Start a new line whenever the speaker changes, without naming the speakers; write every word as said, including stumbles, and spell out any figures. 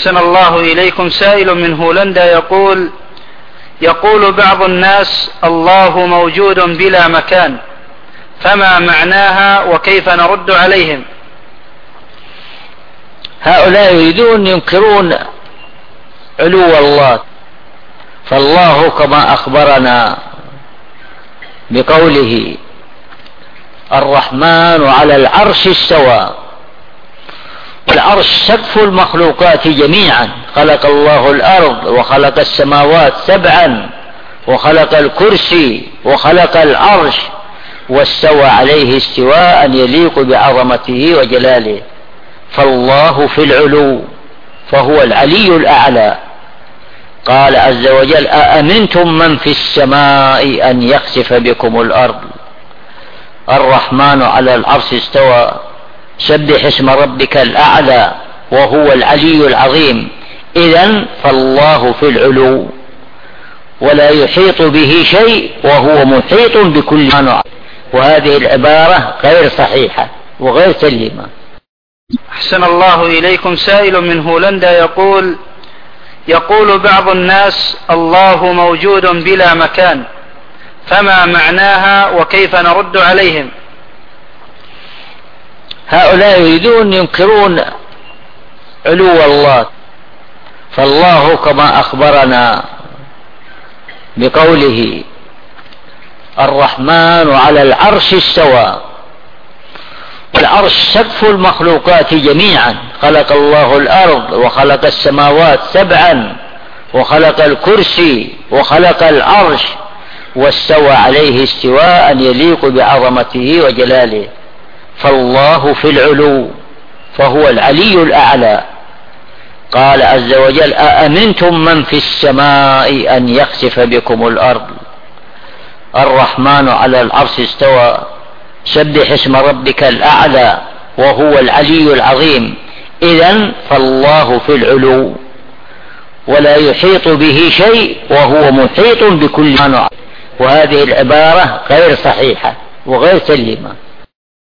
أحسن الله إليكم. سائل من هولندا يقول يقول بعض الناس الله موجود بلا مكان، فما معناها وكيف نرد عليهم؟
هؤلاء يريدون ينكرون علو الله، فالله كما أخبرنا بقوله الرحمن على العرش استوى، والعرش سقف المخلوقات جميعا، خلق الله الأرض وخلق السماوات سبعا وخلق الكرسي وخلق العرش، واستوى عليه استواء يليق بعظمته وجلاله، فالله في العلو فهو العلي الأعلى. قال عز وجل أأمنتم من في السماء أن يخسف بكم الأرض. الرحمن على العرش استوى، سبح اسم ربك الأعلى وهو العلي العظيم. إذن فالله في العلو ولا يحيط به شيء وهو محيط بكل ما، وهذه العبارة غير صحيحة وغير سليمة.
أحسن الله إليكم. سائل من هولندا يقول يقول بعض الناس الله موجود بلا مكان، فما معناها وكيف نرد عليهم؟
هؤلاء يريدون ينكرون علو الله، فالله كما أخبرنا بقوله الرحمن على العرش استوى، والعرش سقف المخلوقات جميعا، خلق الله الأرض وخلق السماوات سبعا وخلق الكرسي وخلق العرش، واستوى عليه استواء يليق بعظمته وجلاله، فالله في العلو فهو العلي الأعلى. قال عز وجل أأمنتم من في السماء أن يخسف بكم الأرض. الرحمن على العرش استوى، سبح اسم ربك الأعلى وهو العلي العظيم. إذن فالله في العلو ولا يحيط به شيء وهو محيط بكل ما، وهذه العبارة غير صحيحة وغير سليمة.